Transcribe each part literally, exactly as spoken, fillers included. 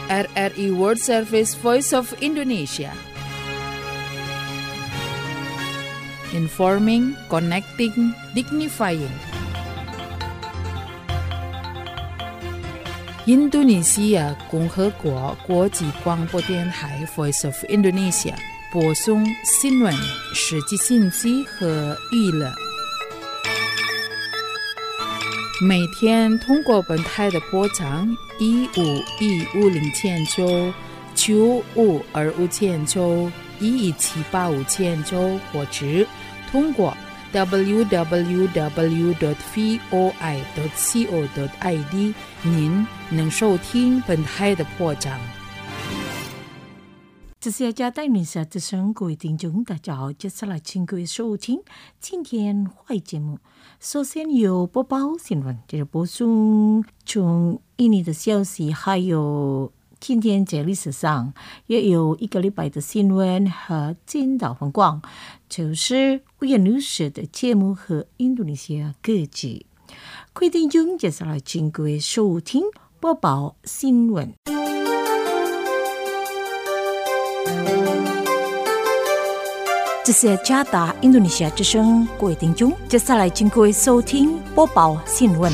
R R I World Service Voice of Indonesia. Informing, connecting, dignifying.印度尼西亚共和国国际广播电台 Voice of Indonesia 播送新闻、实际信息和娱乐。每天通过本台的波长一五一五零千兆、九五二五千兆、一一七八五千兆，或者通过 double-u double-u double-u dot voi dot co dot i d 您能收听本台的波长。 这是加带你下的生各位听众，大家好，接下来请各位收听今天坏节目。首先有播报新闻，就是播送从印尼的消息，还有今天在历史上也有一个礼拜的新闻和近岛风光，就是五月六日的节目和印度尼西亚歌曲。各位听众，接下来请各位收听播报新闻。这是加达印度尼西亚之声，各位听众，接下来请各位收听播报新闻。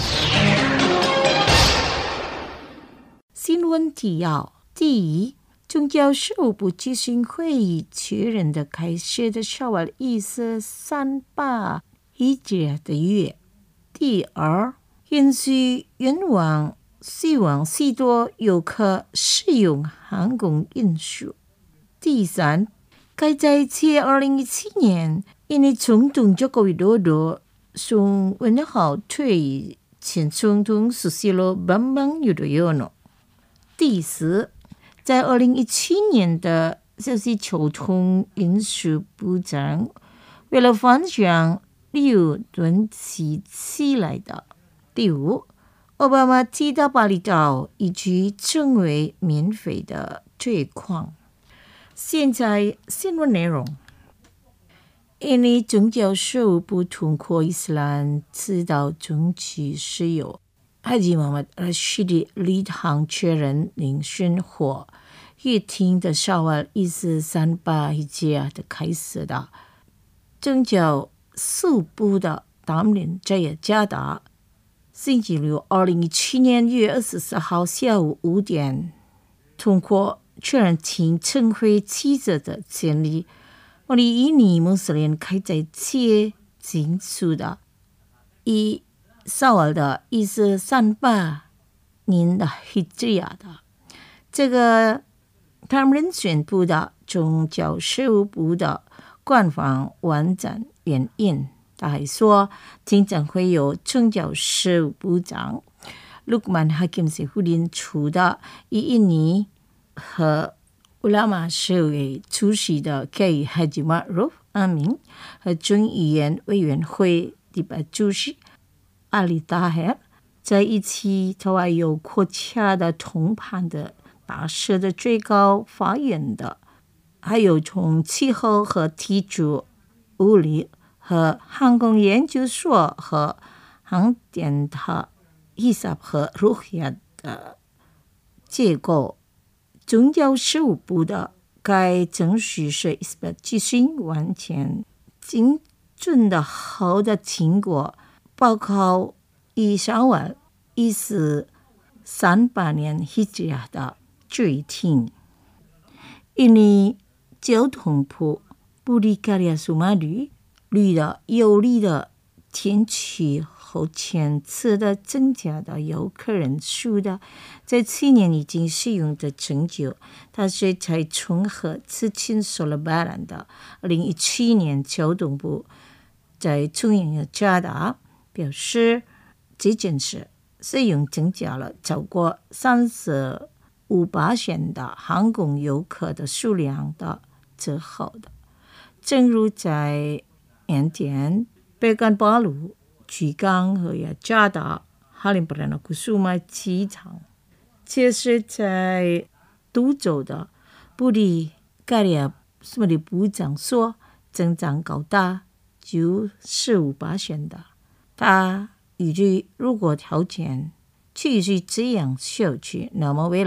新闻提要：第一，宗教事务部咨询会议确认的开设的沙瓦伊斯三八一节的月。第二，允许远往希望许多游客使用航空运输。第三，该在自二零一七年，印尼总统佐科维多多送问候对前总统苏西罗邦邦尤多尤诺。第四，在二零一七年的消息交通运输部长为了分享六吨起起来的。第五，奥巴马提到巴厘岛已经成为免费的推广。现在新闻内容：印尼宗教事务部通过伊斯兰指导中期石油哈吉穆罕默德希的礼堂确认聆讯后，一天的沙瓦伊斯三八一节的开始的。宗教事务部的担任这也加达星期六，二零一七年一月二十四号下午五点通过。确认请称会记者的建立，我们印尼穆斯林开在切进出的以沙瓦的一四三八年的希吉亚的这个他们宣布的宗教事务部的官方网站原因，他还说经常会有宗教事务部长鲁克曼哈金斯胡林出的以印尼和乌拉玛社会出席的 K 哈吉马鲁阿明和众议院委员会第八主席阿里达赫在一起，他还有国家的同伴的大赦的最高法院的，还有从气候和地质物理和航空研究所和航电塔伊萨和鲁亚的结构。宗教事务部的该程序是一百咨询完全精准的好的经过，包括以沙瓦一四三八年希吉亚的最听。印尼交通部布里卡利亚苏马吕绿的有利的天气后前次的增加的游客人数的，在去年已经使用的成就，它是在综合此前所了巴兰的二零一七年交通部在中央的加达表示，这件事使用增加了超过三十五巴仙的航空游客的数量的之后的，正如在缅甸贝干巴鲁吉冈和雅加达哈林布兰的古苏马机场，这是在都州的布里盖利亚苏马的部长说，增长高达九十五巴仙的。他预计如果条件继续这样下去，那么未来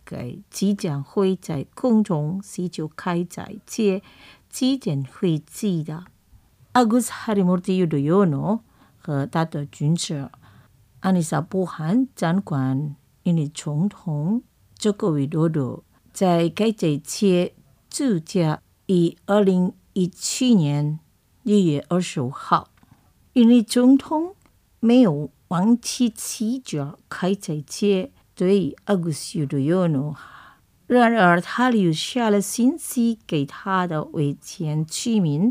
概即将会在空中是就开在这纪念会记的。Agus Harimurti Yudhoyono 和他的军事安尼萨波罕长官因为总统Joko Widodo 在该这些住家于二零一七年六月二十五号，因为总统没有忘记起脚开在这对 Agus Yudhoyono， 然而他留下了信息给他的为前居民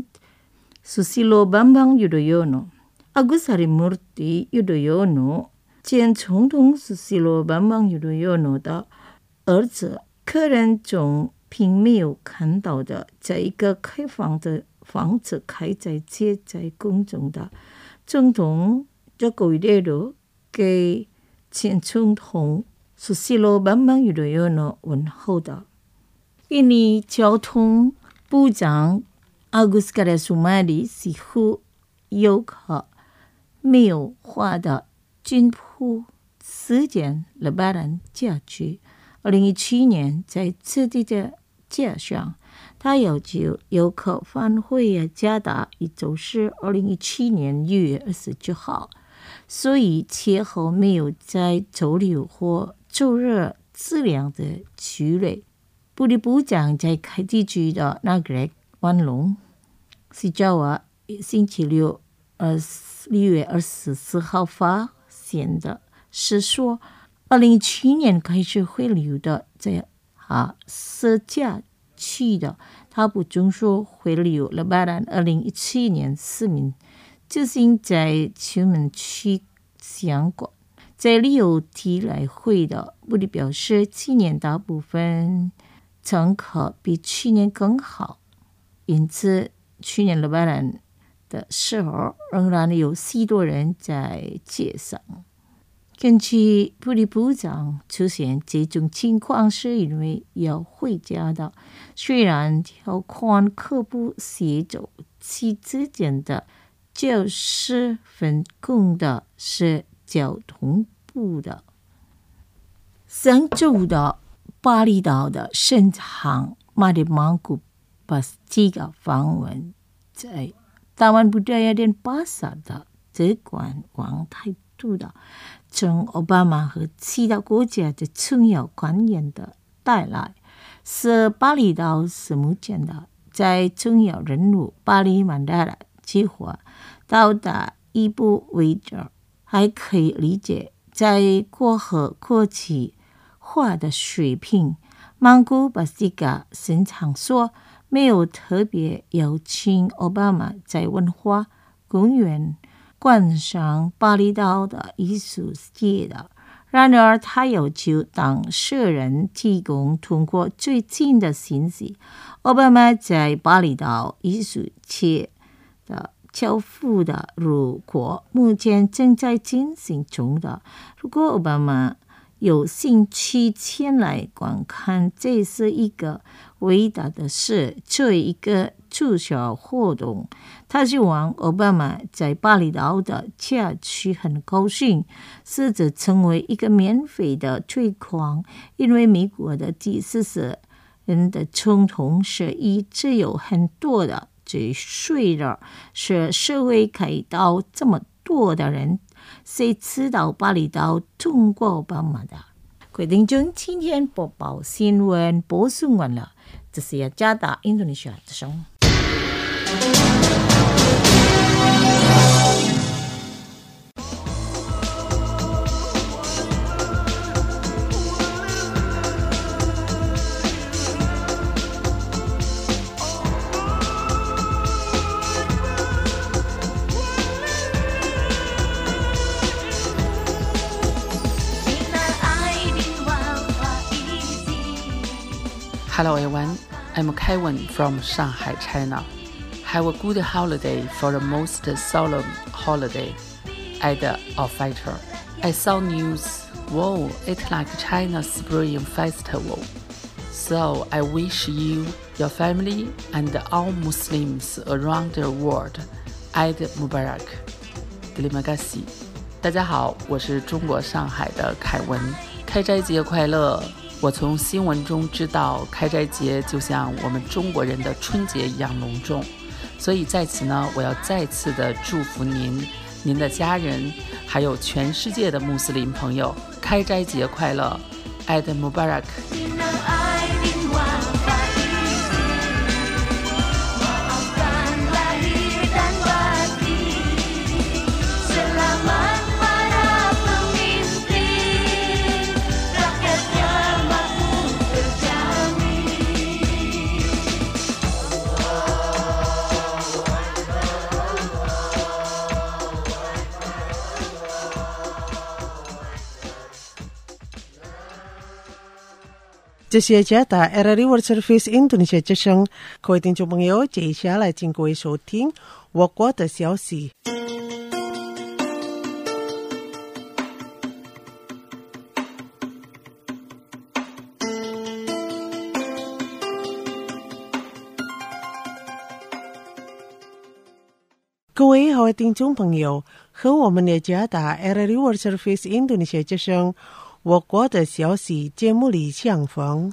Susilo Bambang Yudhoyono。Agus Harimurti Yudhoyono 前总统 Susilo Bambang Yudhoyono 的儿子客人中并没有看到的，在一个开放的房子开在街在公众的总统 Joko Widodo 给前总统 Susilo Bambang Yudhoyono 问候的。因为交通部长 Agus Karasumadi 似乎有个没有花的军铺时间 Lebaran 假期。二零一七年在此地的街上，他要求游客返回加达，也就是二零一七年六月二十九号，所以前后没有在周六或周日质量的区内。部里部长在该地区的那个万隆是叫我星期六呃六月二十四号发现的，是说二零一七年开始回流的在啊设假区的，他不准说回流了巴兰二零一七年市民就是在出门区相关，在旅游提来会的部里表示，今年大部分乘客比去年更好，因此去年了巴兰的时候仍然有许多人在街上。根据部里部长出现这种情况是因为要回家的，虽然条款可不协助其之间的交涉分工的是交通部的。上周的巴厘岛的省长马里曼古巴斯基个访问，在台湾budaya dan pasar的这关往态度的，从奥巴马和其他国家的重要官员的带来，是巴厘岛是目前的在重要人物巴里曼达拉计划到达一步为止，还可以理解在过河国际化的水平。曼古巴斯加经常说没有特别邀请奥巴马在文化公园观赏巴厘岛的艺术界的，然而他要求当事人提供通过最近的信息。奥巴马在巴厘岛艺术界的交付的，如果目前正在进行中的，如果奥巴马有兴趣前来观看，这是一个伟大的事，这一个促销活动。他希望奥巴马在巴厘岛的假期很高兴，试着成为一个免费的推广，因为美国的第四十人的总统是一直有很多的最虽然是社会开到这么多的人，谁知道巴厘岛通过奥巴马的？各位听众，今天播报新闻播送完了，这是雅加达印度尼西亚之声。 Hello everyone, I'm Kevin from Shanghai, China. Have a good holiday for the most solemn holiday at the Fighter. I saw news, wow, it's like China's Spring Festival. So I wish you, your family, and all Muslims around the world Eid Mubarak. Terima kasih. 大家好，我是中国上海的凯文，开斋节快乐！ 我从新闻中知道，开斋节就像我们中国人的春节一样隆重，所以在此呢，我要再次的祝福您、您的家人，还有全世界的穆斯林朋友，开斋节快乐 Eid Mubarak。 这些加大 R R I World Service Indonesia 之声，各位听众朋友，接下来请各位收听我国的消息。各位好，听众朋友，和我们的加大 R R I World Service Indonesia 之声我国的消息节目里相逢。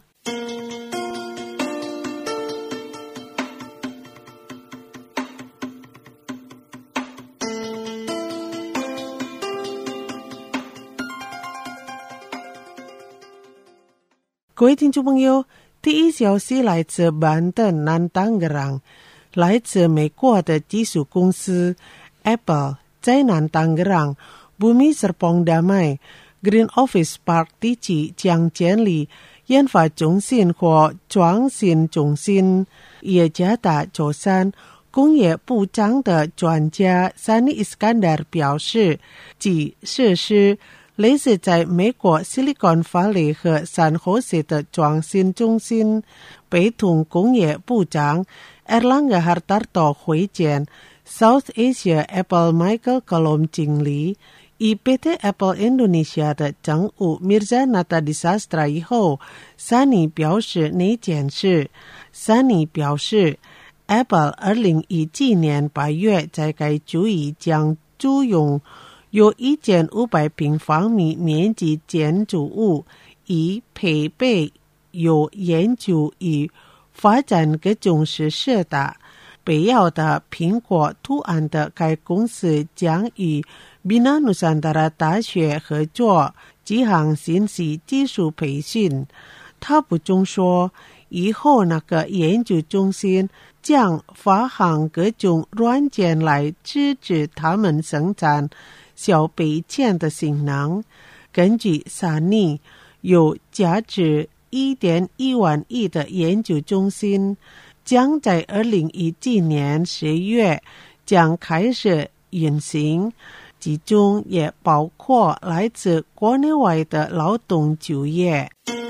各位听众朋友，第一消息来自板凳南丹格朗，来自美国的技术公司 Apple 在南丹格朗 Bumi Serpong Damai Green Office Park 地区将建立研发中心或创新中心，也加大舟山工业部长的专家 Sani Iskandar 表示，即设施类似在美国 Silicon Valley 和 San Jose 的创新中心，被同工业部长 Erlangga Hartarto 会见 South Asia Apple Michael Kolom 经理以 P T Apple Indonesia 的政务 Mirza Natadisastra 以后 Sani 表示那件事。 Sani 表示 Apple 二零一七年八月在该区域将租用有一千五百平方米面积建筑物，以配备有研究与发展各种设施的必要的苹果图案的该公司将与Bina Nusantara 大学合作进行信息技术培训。他补充说，以后那个研究中心将发行各种软件来支持他们生产小备件的性能。根据Sani，有价值 一点一万亿的研究中心将在二零一七年十月将开始运行，其中也包括来自国内外的劳动就业。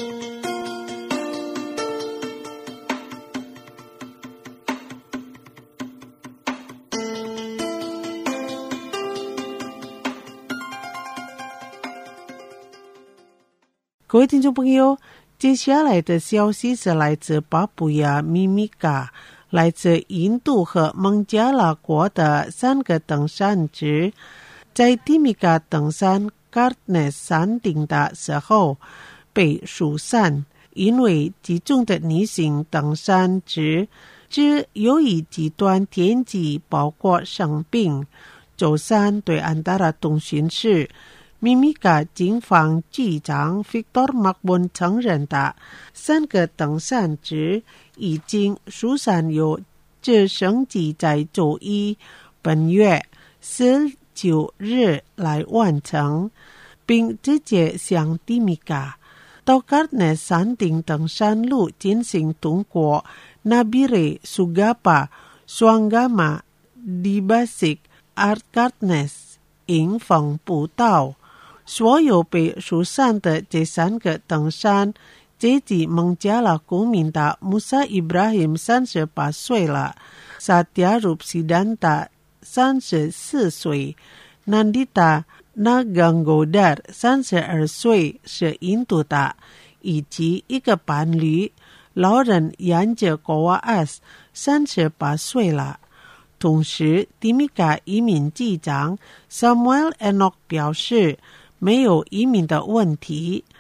各位听众朋友，接下来的消息是来自巴布亚咪咪嘎，来自印度和孟加拉国的三个登山者，在蒂米嘎登山 Gartnes 山顶的时候被疏散，因为其中的女性登山者只由于极端天气包括生病。舟山对安达拉通讯是咪咪嘎警方局长 Victor Makbon 承认的，三个登山者已经疏散，有这升级在周一本月十九日来完成，并直接向蒂米嘎到 Gartnes 山顶登山路进行通过 Nabire Sugapa Swangama Dibasik Art Gartnes 迎风步道。所有被疏散的这三个登山阶级孟加拉公民的 Musa Ibrahim 三十八岁了， Satya Rupsidanta 三十四岁， Nandita Naganggodar 三十二岁是印度的，以及一个伴侣老人 Yanja Kowaas 三十八岁了。同时蒂米嘎移民局长 Samuel Enoch 表示没有移民的问题。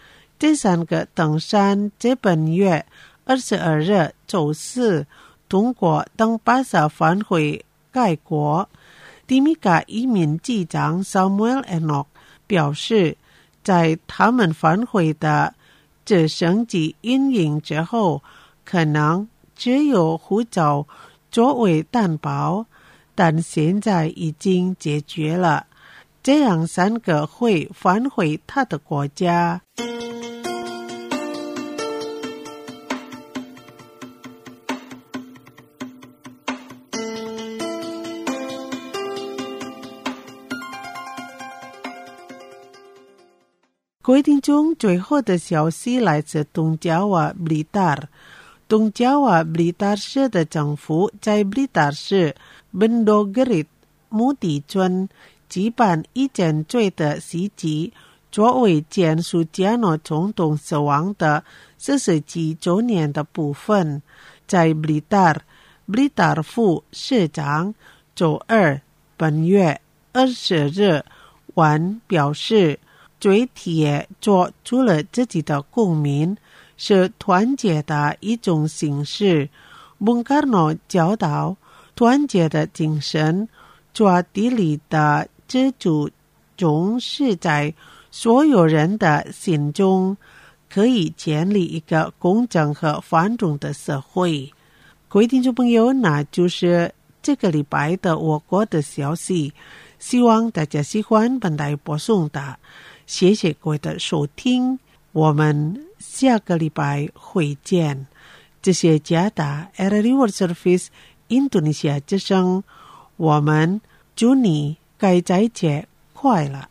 这三个登山在本月二十二日周四通过登巴萨返回该国。迪米嘎移民机长 Samuel Enoch 表示，在他们返回的直升机运营之后，可能只有护照作为担保，但现在已经解决了，这样三个会返回他的国家。各位听众，最后的消息来自东爪哇 Blitar。东爪哇 Blitar 市的政府在 Blitar 市 Bendogerit 墓地村举办一件罪的袭击，作为前苏加诺总统死亡的四十几周年的部分。在 Blitar Blitar 副市长周二本月二十日晚表示，最铁做出了自己的公民，是团结的一种形式。蒙卡诺教导团结的精神，抓地里的支柱中是在所有人的心中，可以建立一个公正和繁荣的社会。各位听众朋友，那就是这个礼拜的我国的消息，希望大家喜欢本台播送的。谢谢各位的收听，我们下个礼拜会见。这些加达 R R I World Service 印度尼西亚之声，我们祝你该斋节快乐。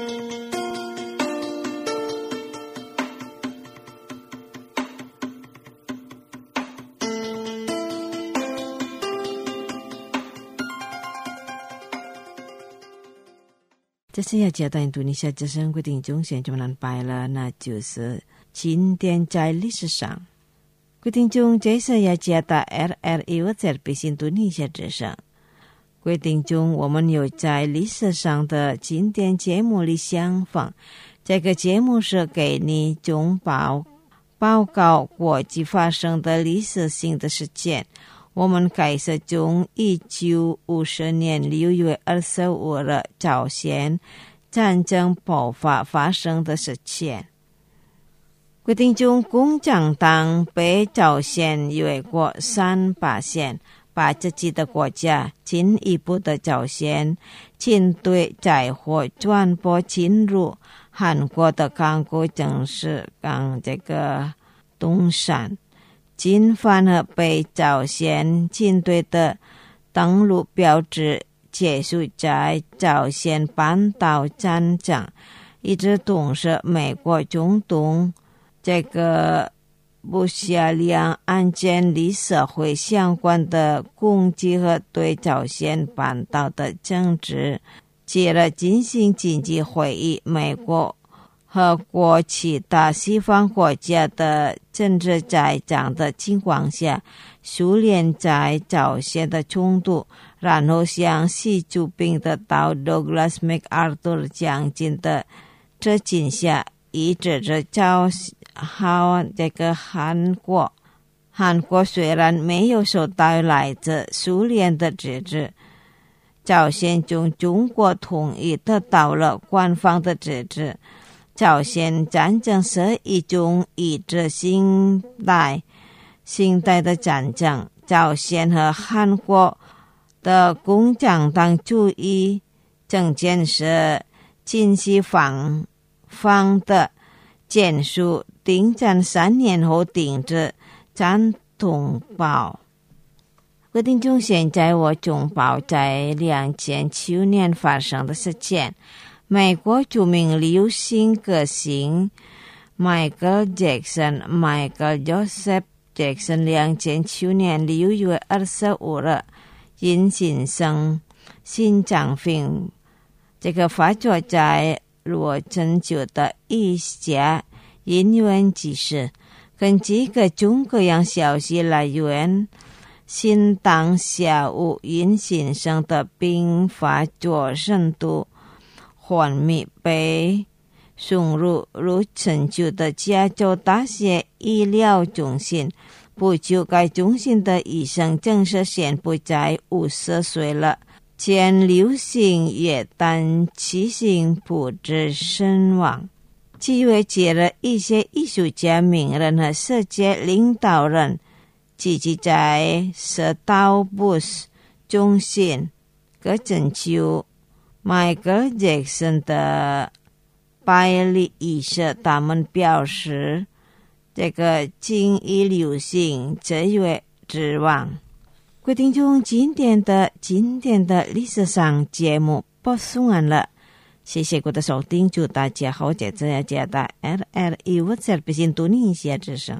这是要接到印度尼西亚之声规定中选就能拜了，那就是今天在历史上规定中这是要接到 R R I World Service 印度尼西亚之声规定中，我们有在历史上的经典节目里相逢。这个节目是给你中报报告国际发生的历史性的事件。我们开始从一九五十年六月二十五日朝鲜战争爆发发生的事件。规定中，共产党被朝鲜越过三八线，把自己的国家进一步的朝鲜军队载货传播进入韩国的港口城市港这个东山。金反而被朝鲜军队的登陆标志结束在朝鲜半岛战争，一直同时美国中东这个不下两岸建立社会相关的攻击和对朝鲜半岛的政治。接着进行经济会议，美国和国其他西方国家的政治在场的情况下，苏联在朝鲜的冲突，然后向习近平的到 Douglas MacArthur 将军的指引下，一直着朝好这个韩国。韩国虽然没有受到来自苏联的支持，朝鲜从中国统一得到了官方的支持。朝鲜战争是一种一直新代新代的战争，朝鲜和韩国的共产党主义政见是进行方方的结束，停战三年后停止战通报。规定中现在我中报在两千七年发生的事件。美国著名流行歌星 Michael Jackson Michael Joseph Jackson 两千七年六月二十五日因心生心脏病，这个发作在洛杉矶的一家医院急逝。根据各种各样消息来源，心当下午因心生的并发作深度昏迷被送入如成就的加州大学医疗中心。不久，该中心的医生正式宣布在五十岁了，前流行乐团巨星不治身亡。机会接了一些艺术家、名人和世界领导人聚集在史道布斯中心。个拯救 Michael Jackson 的百里仪式，他们表示这个精益流行最为指望。各位听众，今天的今天的历史上节目播送完了，谢谢各位的收听，祝大家好节日呀！节日 L L E 我这边先读你一些之声。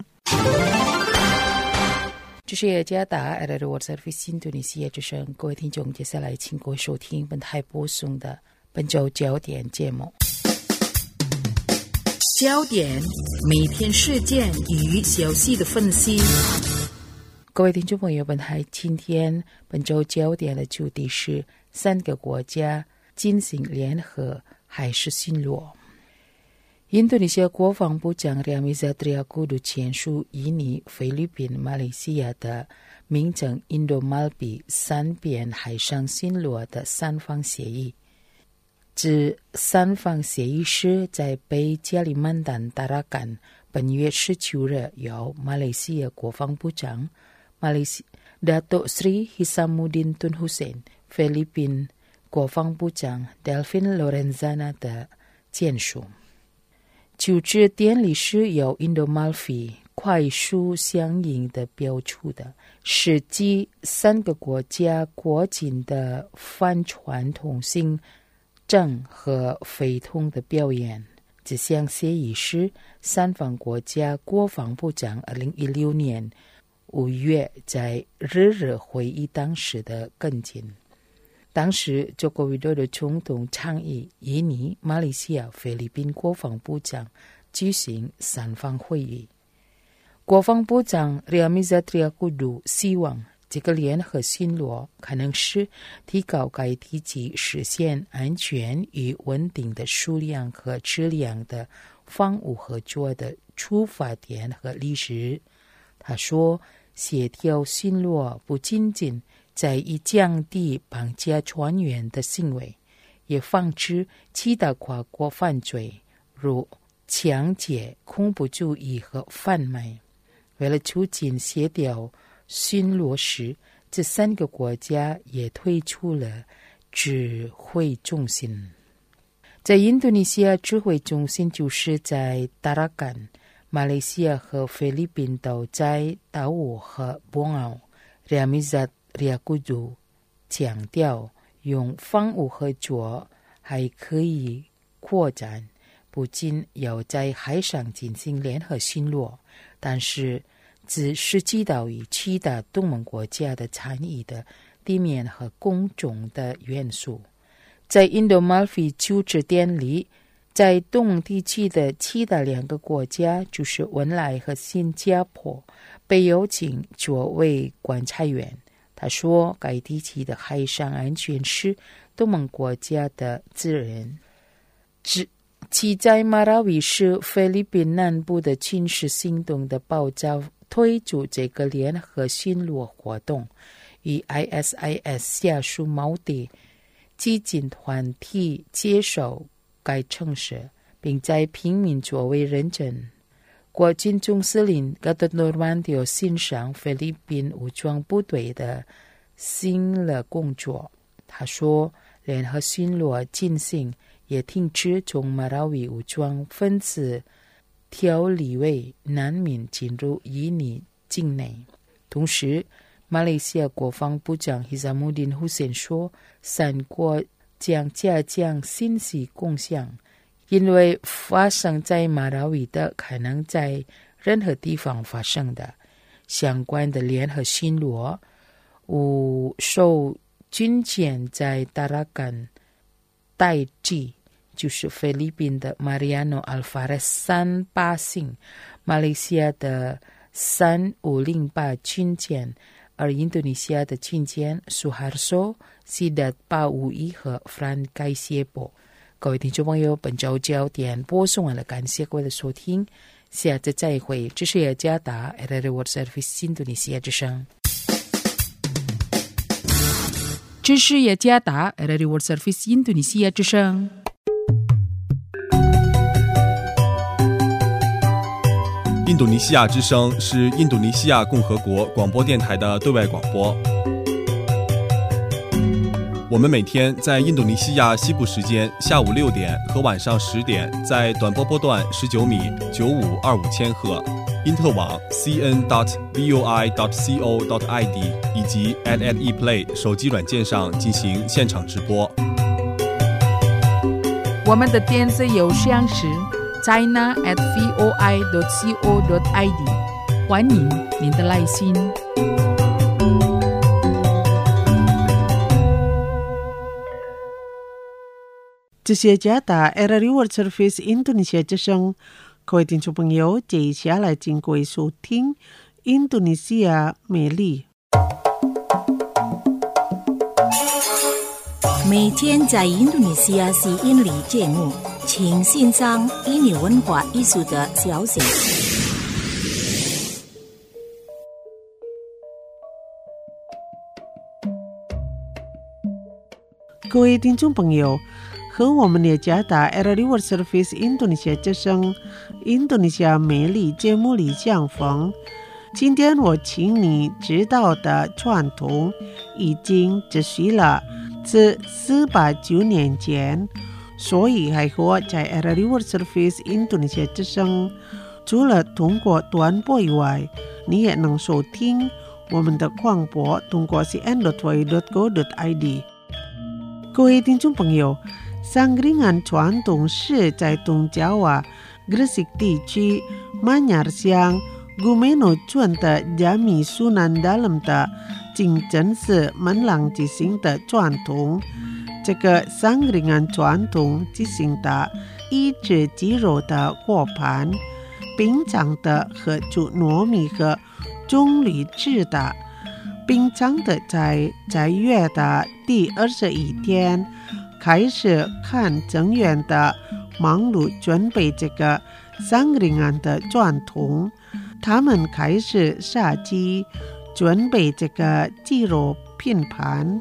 这是雅加达 L L 我这边先读你一些之声。各位听众，接下来请各位收听本台播送的本周焦点节目。焦点每天事件与消息的分析。各位听众朋友，本台今天本周焦点的主题是三个国家进行联合海事巡逻。印度尼西亚国防部长 Riyamizat Triakudu 签署印尼、菲律宾、马来西亚的名称印度马比三边海上巡逻的三方协议。这三方协议是在北加里曼丹达拉干本月十九日由马来西亚国防部长马来西 Datuk Sri Hisamuddin Tun Hussein、菲律宾国防部长 Delfin Lorenzana 的签署。主持典礼是由印度马菲快速相应的标出的，是继三个国家国境的帆船通行证和非通的表演。这项协议是三方国家国防部长二零一六年五月在日日会议当时的跟进。当时佐科维多的总统倡议印尼、马来西亚、菲律宾国防部长举行三方会议。国防部长 Riyamizat Triakudu 希望这个联合巡逻可能是提高该地区实现安全与稳定的数量和质量的防务合作的出发点和历史。他说，协调巡逻不仅仅在意降低绑架船员的行为，也防止其他跨国犯罪，如抢劫、恐怖主义和贩卖。为了促进协调巡逻时，这三个国家也推出了指挥中心。在印度尼西亚，指挥中心就是在达拉干，马来西亚和菲律宾都在岛屿和邦奥。Riyamizat Triakudu 强调，用防务合作还可以扩展，不仅要在海上进行联合巡逻，但是只涉及到与其他东盟国家的参与的地面和空中的元素。在印度马菲就职典礼，在东地区的其他两个国家，就是文莱和新加坡，被邀请作为观察员。他说，该地区的海上安全是东盟国家的责任。其在马拉维是菲律宾南部的军事行动的爆炸推出这个联合巡逻活动，与 I S I S 下属锚地激进团体接手该城市，并在平民作为认证。国军总司令 Gatot Nurmantio 欣赏菲律宾武装部队的新的工作。他说，联合巡逻进行也停止从马拉维武装分子条例为难民进入印尼境内。同时，马来西亚国防部长 Hisamuddin Hussein 说，三国将加强信息共享，因为发生在马拉维的可能在任何地方发生的相关的联合巡逻，无受军舰在达拉干代际，就是菲律宾的 Mariano Alvarez 三八型，马来西亚的三五零八军舰，而印度尼西亚的军舰 Suharto、Sidat 八五一和 Frankai Siebo。 各位听众朋友，本周焦点播送完了，感谢各位的收听，下次再会。这是雅加达 R R I World Service 印度尼西亚之声。这是雅加达 R R I World Service 印度尼西亚之声。 印度尼西亚之声是印度尼西亚共和国广播电台的对外广播。我们每天在印度尼西亚西部时间下午六点和晚上十点，在短波波段十九米九五二五千赫、因特网 c n dot v o i dot co dot i d 以及 at at ePlay 手机软件上进行现场直播。 我们的电子邮箱是 china at voi dot co dot i d， 欢迎您的来信。 这是加达 R R I World Service 印度尼西亚之声，各位听众朋友，接下来请各位收听印度尼西亚美丽。 每天在印度尼西亚是印尼节目，请欣赏印尼文化艺术的消息。 各位听众朋友，和我们的加达 R R I World Service 印度尼西亚之声印度尼西亚美丽节目里相逢。今天我请你知道的传统已经持续了自四百九年前，所以还活在 R R I World Service 印度尼西亚之声。除了通过短波以外，你也能收听我们的广播，通过 c n dot v o i dot co dot i d。各位听众朋友，Sangringan 传统是在东爪哇、Gresik 地区马亚尔乡 Gumeno 村的加米苏南 dalam 的清真寺门廊举行的传统。这个 Sangringan 传统举行的一只鸡肉的锅盘，冰藏的和煮糯米和棕榈制的。冰藏的在在月的第二十一天开始看正月的忙碌准备这个Sangringan的传统，他们开始杀鸡，准备这个鸡肉拼盘。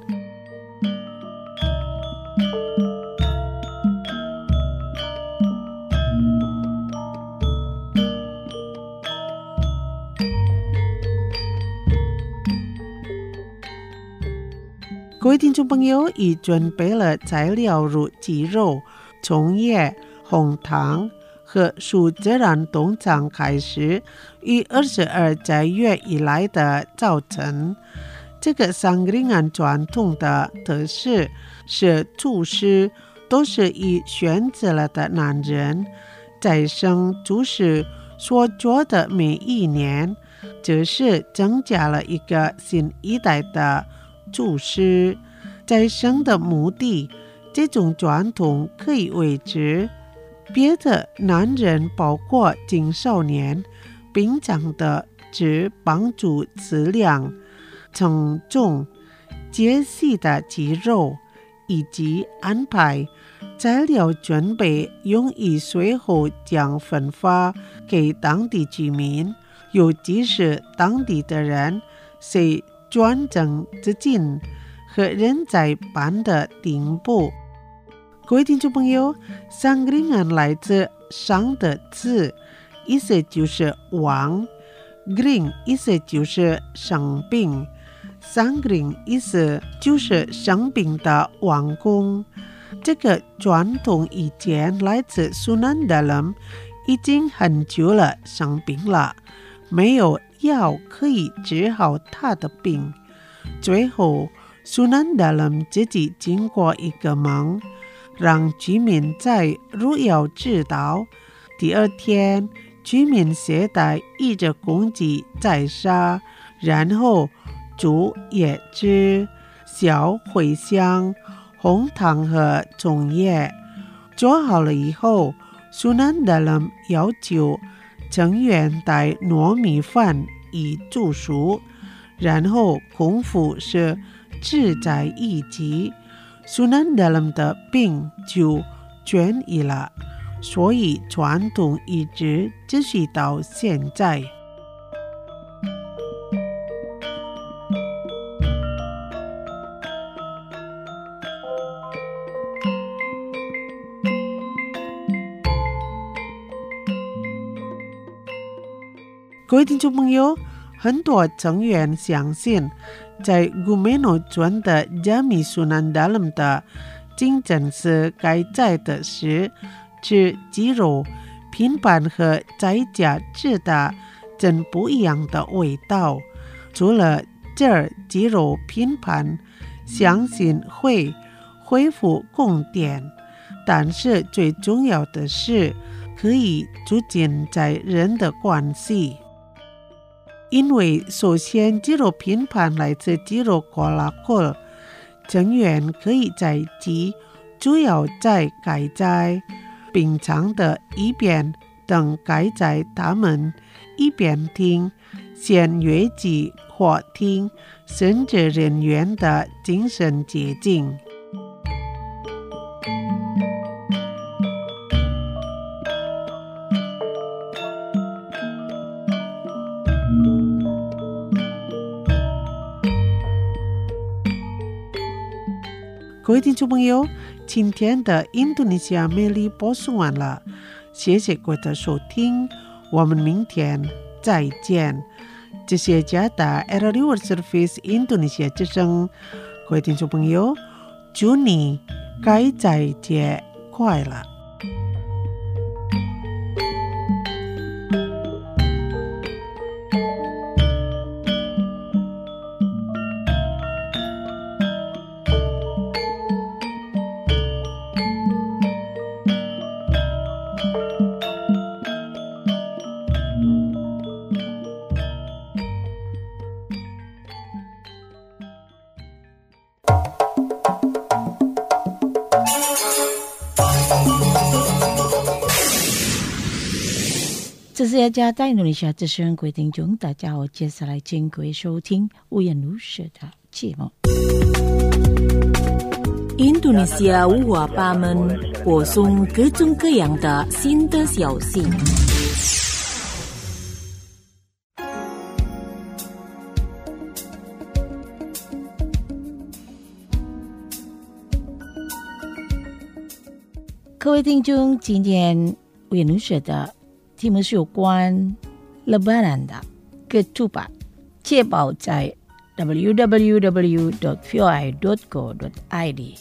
各位听众朋友，已准备了材料如鸡肉、葱叶、红糖和苏孜然冬藏开始于二十二在月以来的早晨。这个Sangringan传统的特色是厨师都是已选择了的男人，在生厨师所做的每一年，这是增加了一个新一代的厨师。在生的目的，这种传统可以维持。别的男人包括青少年，平常的只帮助质量、称重、节细的鸡肉，以及安排材料准备，用以随后将分发给当地居民，尤其是当地的人，谁转正资金和人在班的顶部。各位听众朋友， Sangringan 来自上的字，意思就是王， Gring 意思就是生病， Sangring 意思就是生病的王公。这个传统以前来自Sunan Dalam， 已经很久了，生病了，没有药可以治好他的病。最后Sunan Dalam 自己经过一个梦，让居民在入药治疗。第二天，居民携带一只公鸡宰杀，然后煮椰汁、小茴香、红糖和葱叶。做好了以后， Sunan Dalam 要求成员带糯米饭以煮熟，然后空腹是置在一起，Sunan Dalam 的病就转移了，所以传统一直继续到现在。各位听众朋友，很多成员相信，在古梅诺传的加米苏南达lâm的精神是该在的是吃鸡肉拼盘和在家吃的真不一样的味道。除了这鸡肉拼盘，相信会恢复供电，但是最重要的是可以促进在人的关系。因为首先鸡肉拼盘来自鸡肉过拉过，成员可以在鸡主要在改在品尝的一边等改在他们一边听弦乐器或听神职人员的精神结晶。各位听众朋友，今天的印度尼西亚魅力播送完了，谢谢各位的收听，我们明天再见。这是加达 R R World Service 印度尼西亚之声，各位听众朋友，祝你该在节快乐。 这是雅加达印度尼西亚之声，各位听众大家好，接下来请各位收听五颜六色的节目。印度尼西亚五花八门，播送各种各样的新的消息。各位听众，今天五颜六色的题目是有关 Lebaran 的 Ketupat， 介报在 double-u double-u double-u dot v o i dot co dot i d。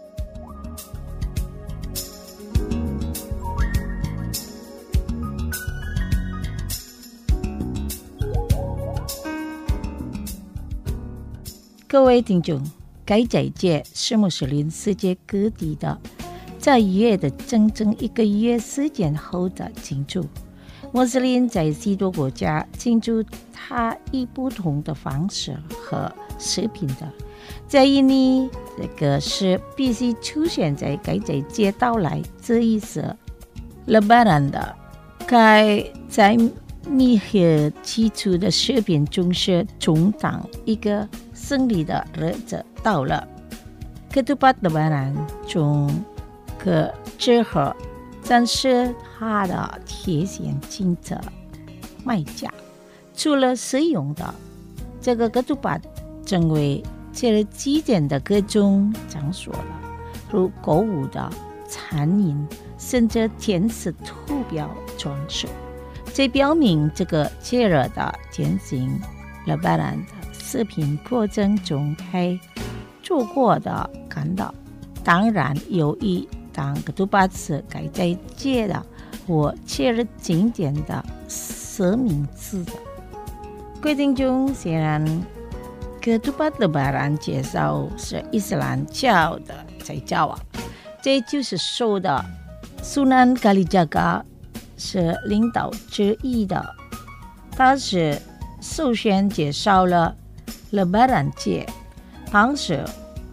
各位听众，该斋节是穆斯林世界各地的在一月的整整一个月时间后的庆祝。穆斯林在许多国家庆祝它以不同的方式和视频的，在印尼这个是必须出现在该斋节到来这一时 Lebaran 的，该在你和起初的视频中是中当一个胜利的日子到了。Ketupat Lebaran 中可之后展示它的贴现金的卖价，除了使用的这个 Ketupat 成为这几点的各种场所了，如购物的、餐饮，甚至电视图标装饰，这表明这个节日的进行 Lebaran 的视频过程中还做过的看到。当然有一当 Ketupat 是该斋节的或节日经典的实名制的。各位听众，虽然 Ketupat Lebaran 介绍是伊斯兰教的斋教啊，这就是受的Sunan Kalijaga 是领导之一的，他是首先介绍了 Lebaran 节，当时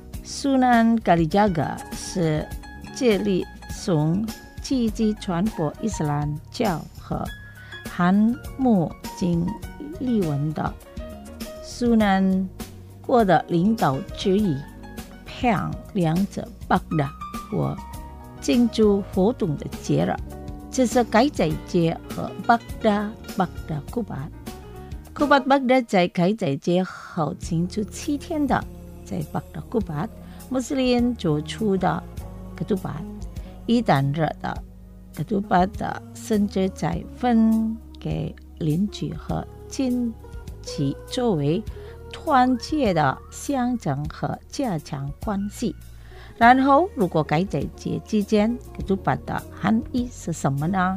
Sunan Kalijaga 是致力从积极传播伊斯兰教和汉穆经历文的苏南国的领导之一，培养两者巴达和庆祝活动的节日，这是开斋节和巴达巴达库巴。库巴巴达在开斋节后庆祝七天的，在巴达库巴，穆斯林做出的格杜巴，一旦日的格杜巴的甚至在分给邻居和亲戚，作为团结的象征和加强关系。然后，如果开斋节之间格杜巴的含义是什么呢？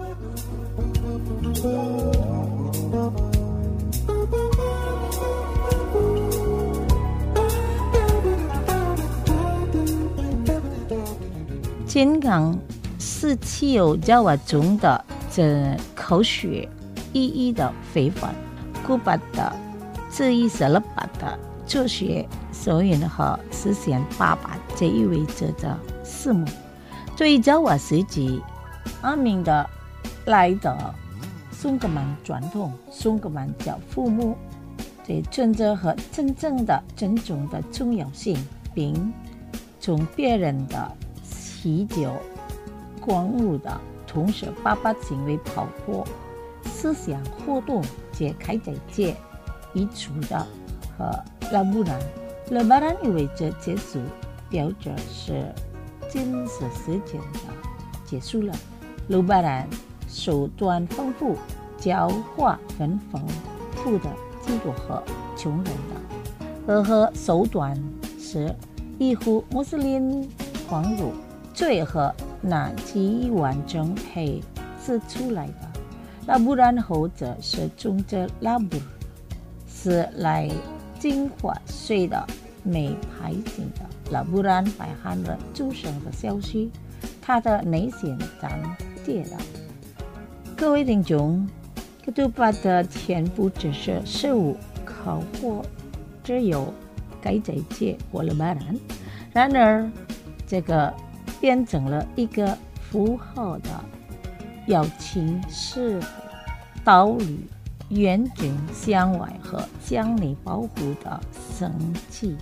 金刚是具有教化中的这科学意义的非凡，古巴的这一十八的哲学所言和实现八八这意味着的事目，对教化时期阿明的来的宋格曼传统，宋格曼教父母对尊重和真正的尊重的重要性，并从别人的祈求光入的同时，爸爸行为跑破思想活动解开斋节移除的和拉布兰勒巴兰意味着结束，表着是真实时间的结束了。勒巴兰手段丰富，教化很丰富的基督和穷人的，而和手段是一乎穆斯林狂入最和那几完整配制出来的。拉布兰后者是中着拉布，是来净化水的没排进的。拉布兰摆含了诸神的消息，他的内心长戒了。各位听众，格杜巴的天赋只是事物考获，只有开斋节或勒巴兰，然而这个变成了一个符号的邀请式道理，援军向外和向内保护的神迹。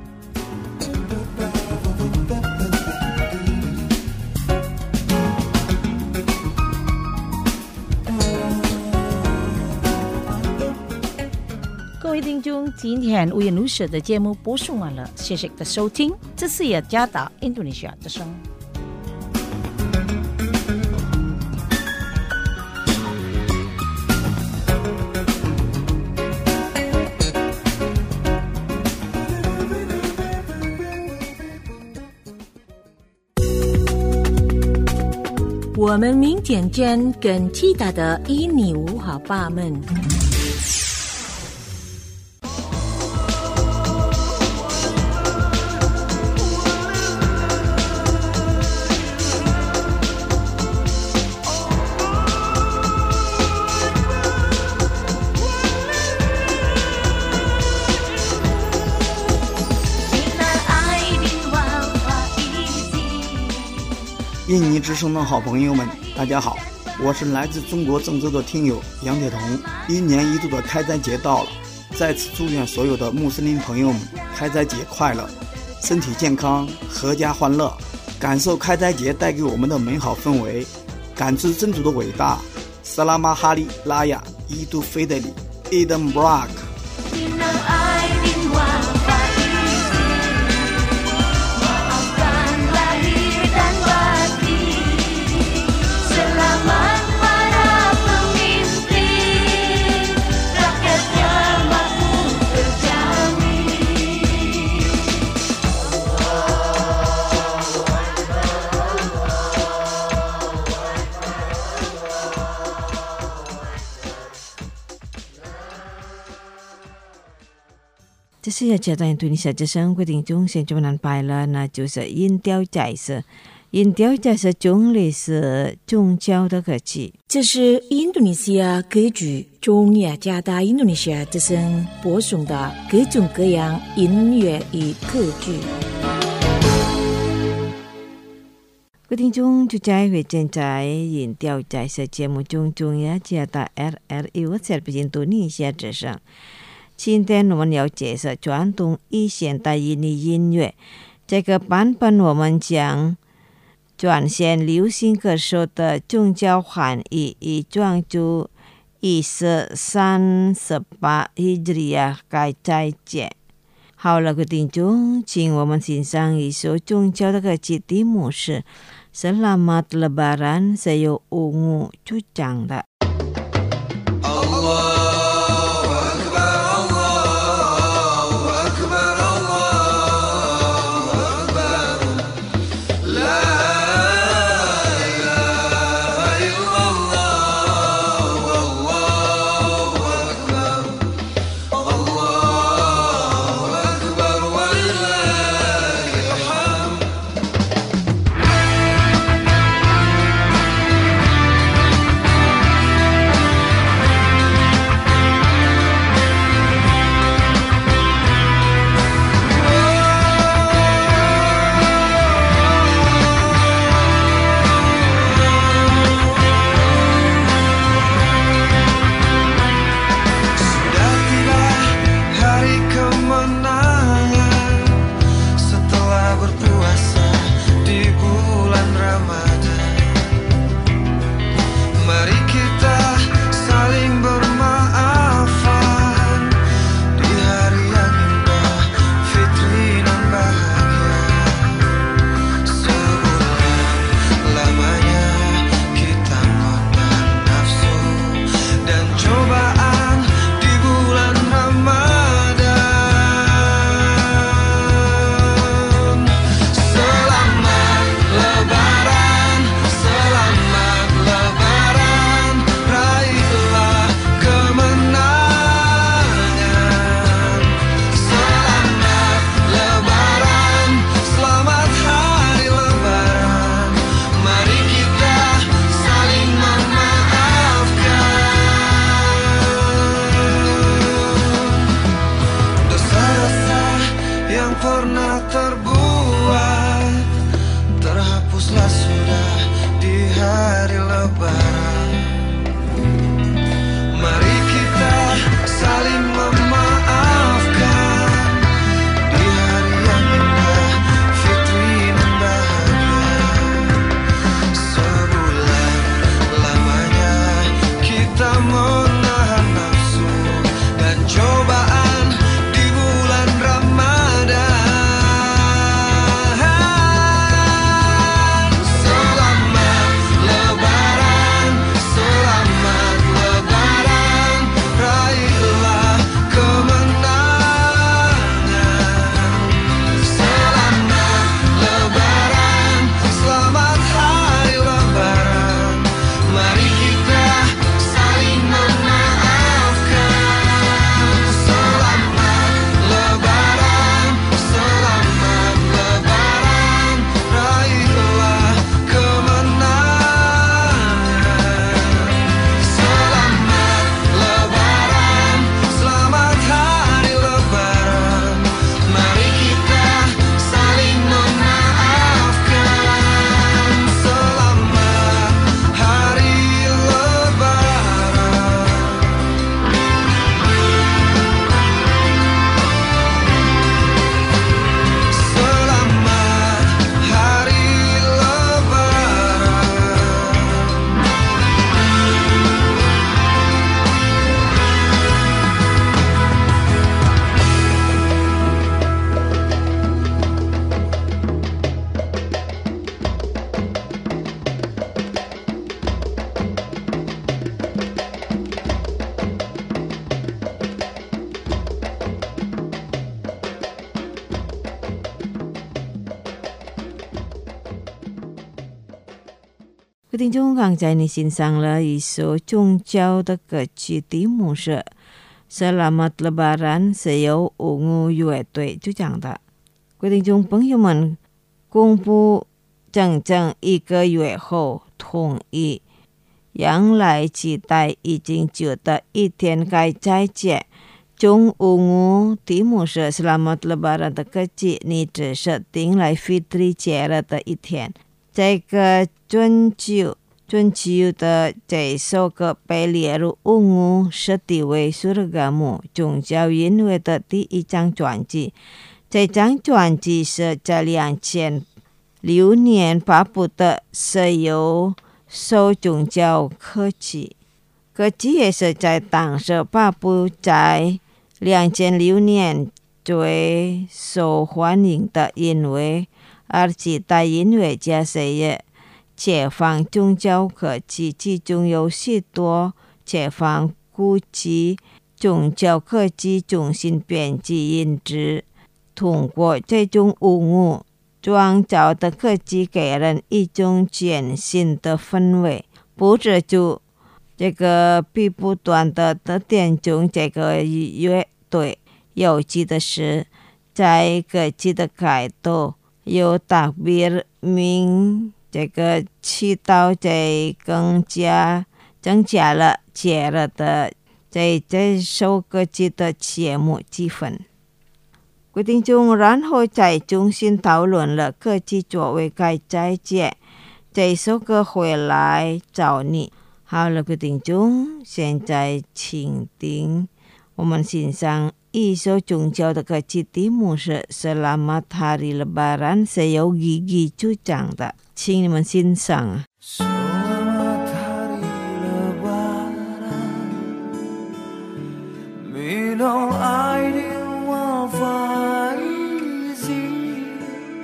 各位听众，今天无言无舍的节目播送完了，谢谢的收听，这是雅加达印度尼西亚之声。我们明天见，更其他的印尼五好爸们。 印尼之声的好朋友们，大家好，我是来自中国郑州的听友杨铁彤。一年一度的开斋节到了，在此祝愿所有的穆斯林朋友们开斋节快乐，身体健康，阖家欢乐，感受开斋节带给我们的美好氛围，感知真主的伟大。萨拉玛哈利拉雅伊杜菲德里伊登布拉克。 这是雅加达印度尼西亚之声，各位听众现在安排了，那就是音调解释。音调解释中类是宗教的歌曲。这是印度尼西亚歌剧中雅加达印度尼西亚之声播送的各种各样音乐与歌剧。各位听众，就在会正在音调解释节目中，中雅加达 R R U 塞尔印度尼西亚之声。今天我们要介绍传统与现代印尼音乐，这个版本我们将转现流行歌手的宗教含义以专注一四三十八 Hijriah 开斋节。好了，各位听众，请我们欣赏一首宗教的歌曲，题目是 Selamat Lebaran Sayo Ungu 主唱的。各位听众，刚才你欣赏了一首宗教的歌曲，题目是 Selamat Lebaran Sayo Ungu 乐队主唱的。各位听众朋友们，公布整整一个月后，统一原来期待已经久的一天开斋节，中午题目是 Selamat Lebaran 的歌曲，你只是定来 Fitri 节日的一天。这个春秋春秋的这首歌被列入ungu是地位surgamu宗教音乐的第一张专辑。这张专辑是在两千流年发布的是由受宗教科技，科技也是在当时发布在两千六年最受欢迎的因为二十大音乐家是也解放宗教科技，其中有许多解放估计宗教科技中心编辑因子，通过这种物物创造的科技给人一种全新的氛围，不止就这个并不断的的点中这个乐队有趣的是，在科技的改动有特别明这个起到这更加增加了节日的在这首歌曲的节目气氛。决定中，然后在中心讨论了科技作为该再见这首歌回来找你。好了，决定中，现在请听我们欣赏一首宗教的歌曲，题目是 Selamat Hari Lebaran， 是由 Gigi 主唱的，请你们欣赏。 Selamat Hari Lebaran Minal Aidin wal Faizin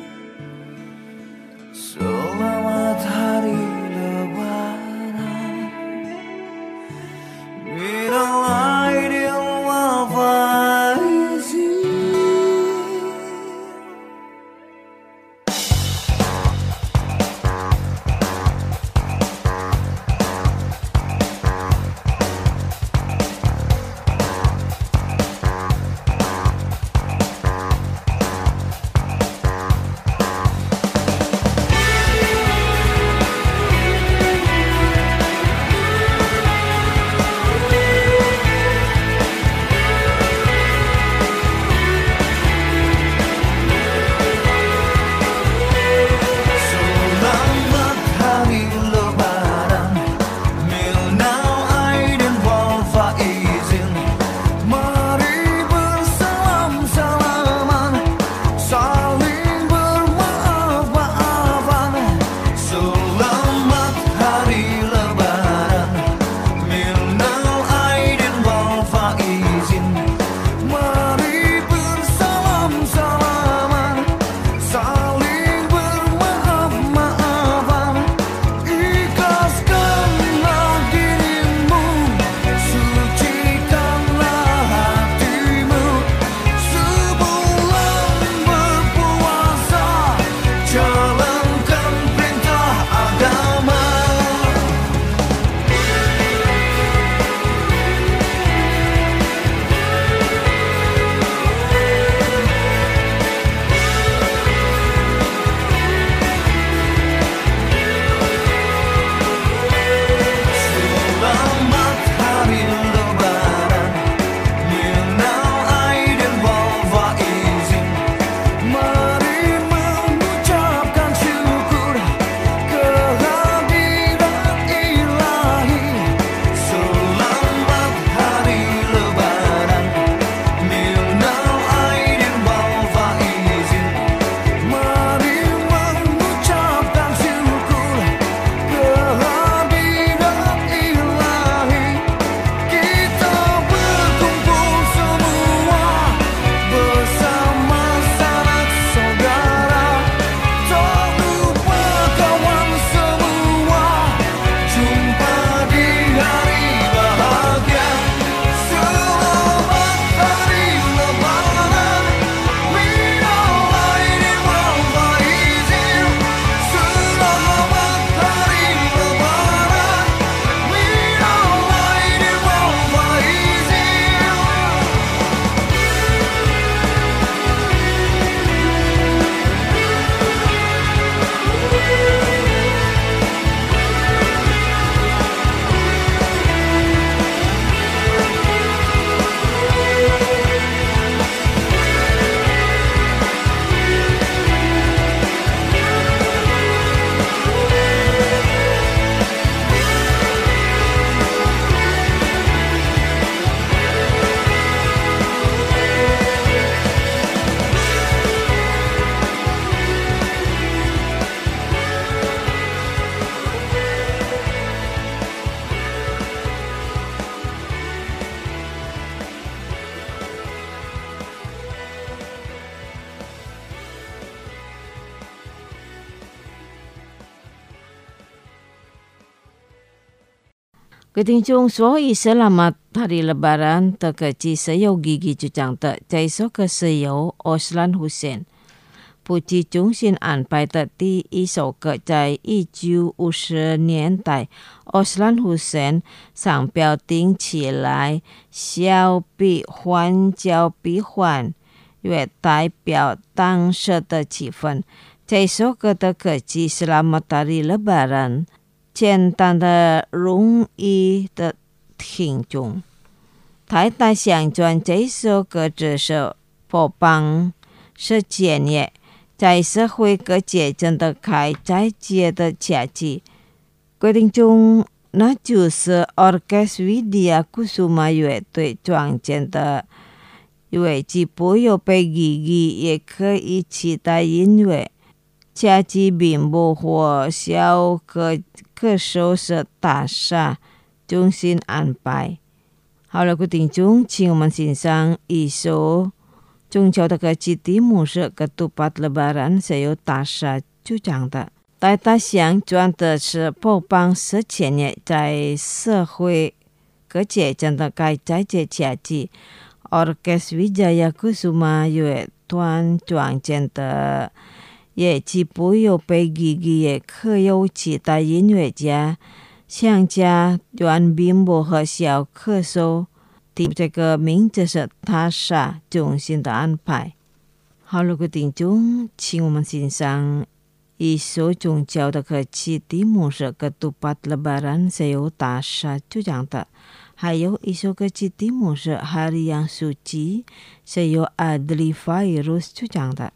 Selamat Hari Lebaran Minal Aidin wal Faizin 各位听众，所以 selamat hari lebaran 的个记是有意义就讲的，这首歌是由 Oslan Hussein 普及中心安排的第一首歌，在一九五十年代 Oslan Hussein 上标定起来，小笔换交笔换，也代表当时的气氛。这首歌的歌词 Selamat hari lebaran 简单的容易的听众，太大相传这首歌只是播放是建议在社会各界真的开斋节的假期。各位听众，那就是 Orkes Widya Kusuma 乐队创建的乐器，不有被意义，也可以期待音乐。假期并不或小歌歌手是大厦中心安排。好了，各位听众，请我们欣赏一首中秋的歌曲，题目是 Ketupat Lebaran， 是由大厦主唱的。大大相传的是播放十千年，在社会各界真的该在这假期 Orkes Widya Kusuma 乐团创建的乐器，不有被意义，也可有其他音乐家、想家、原并不和小歌手。这个名字是大厦中心的安排。好了，各位听众，请我们欣赏一首中秋的歌曲，题目是 Ketupat Lebaran， 是由大厦主唱的。还有一首歌曲，题目是 Hari yang Suci， 是由 Adli Fairuz 主唱的。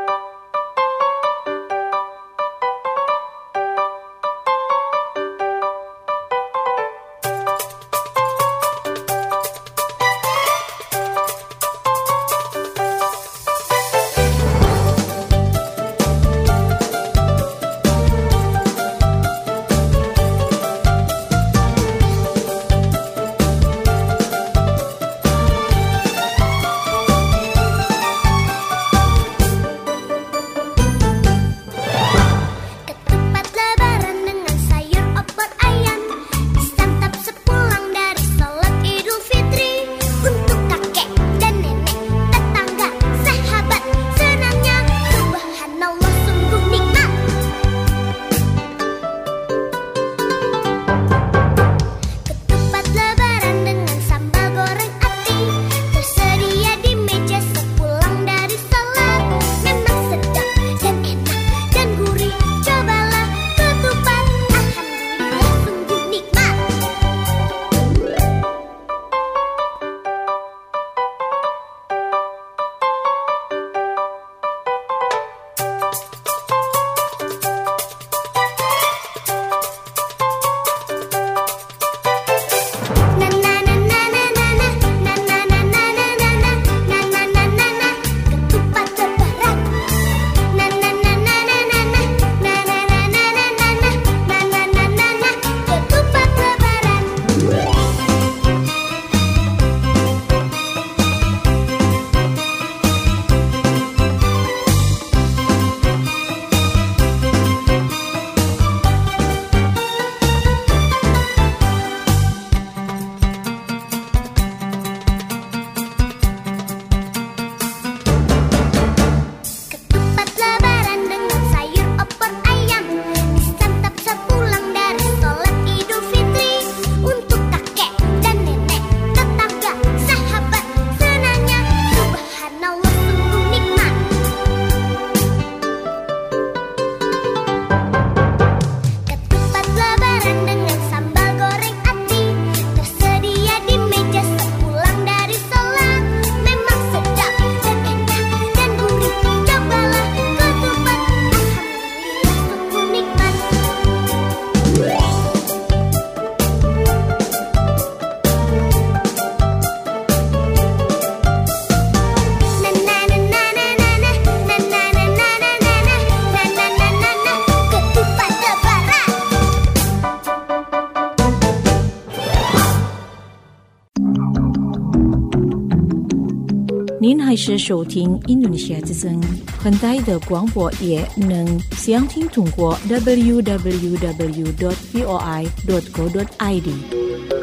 您还是收听印度尼西亚之声，很大的广播也能详听通过 double-u double-u double-u dot v o i dot co dot i d。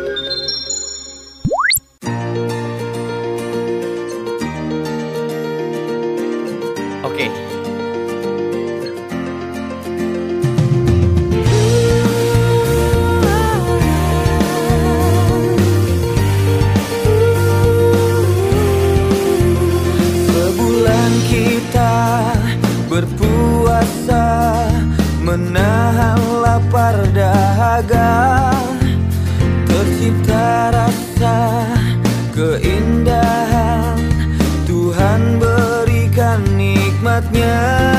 hidupnya.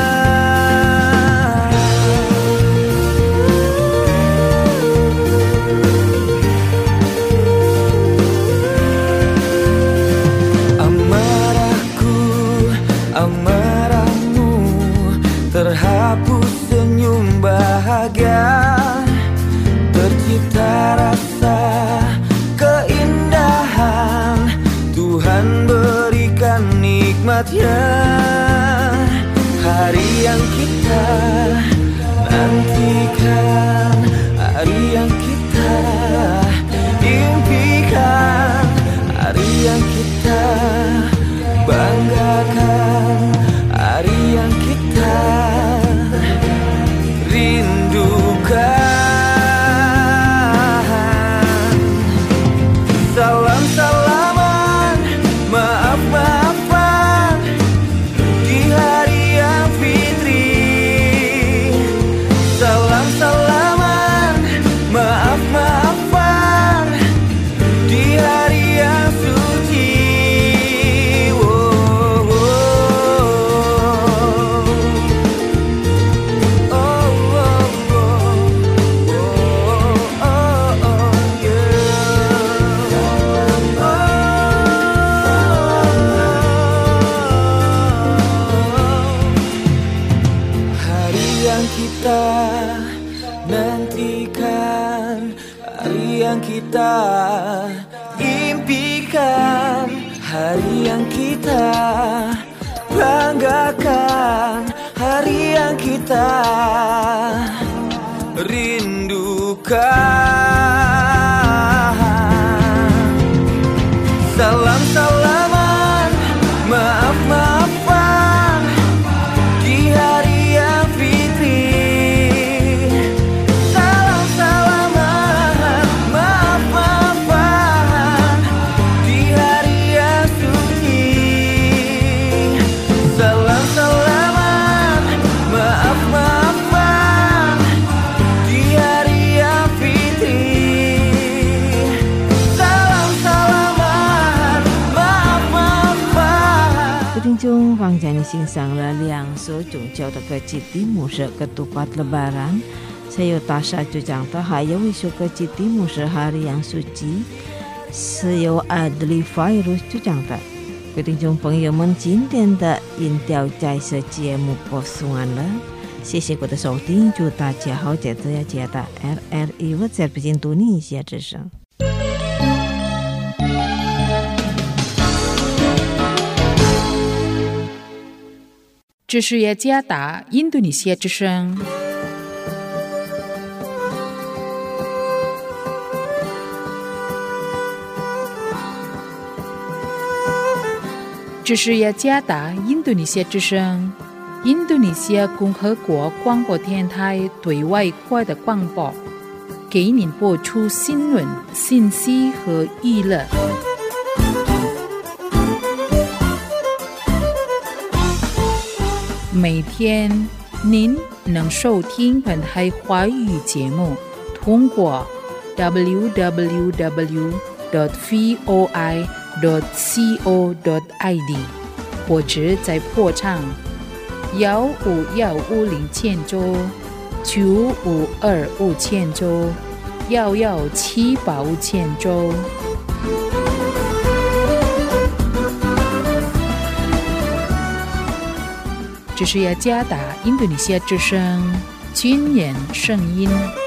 Amarahku, amarahmu, terhapus senyum bahagia, tercipta rasa keindahan, Tuhan berikan nikmatnya. Hari yang kita nantikan, hari yang kita impikan, hari yang kita banggakan, hari yang kita rindukan. Salam-salaman, maaf-maafan di hari yang fitri. Salam-salaman, maaf-maafan di hari yang suci. Oh, oh, oh, oh, oh, oh, oh, oh, yeah. Hari yang kita nantikan, hari yang kita impikan, hari yang kita banggakan, hari yang kita rindukan. Salam-salaman, maaf-maafan di hari yang fitri. Salam-salaman, maaf-maafan di hari yang suci. Salam-salaman, maaf-maafan di hari yang fitri. Salam-salaman, maaf-maafan. 听众放假，你欣赏了两首宗教的歌曲题目是 Ketupat Lebaran, saya Tasha 就讲的，还有一首歌曲题目是 Hari yang Suci, saya Adli Fairuz 就讲的。各位听众朋友们，今天的音调在这节目播送完了，谢谢各位的收听，祝大家好，接着要接的 R R I 我在北京读你一些之声。 这是雅加达印度尼西亚之声。这是雅加达印度尼西亚之声，印度尼西亚共和国广播电台对外国的广播，给您播出新闻、信息和娱乐。每天您能收听本台华语节目，通过 double-u double-u double-u dot voi dot co dot i d 或者在破唱幺五幺五零千周九五二五千周幺幺七八五千周。这是雅加达印度尼西亚之声军人声音。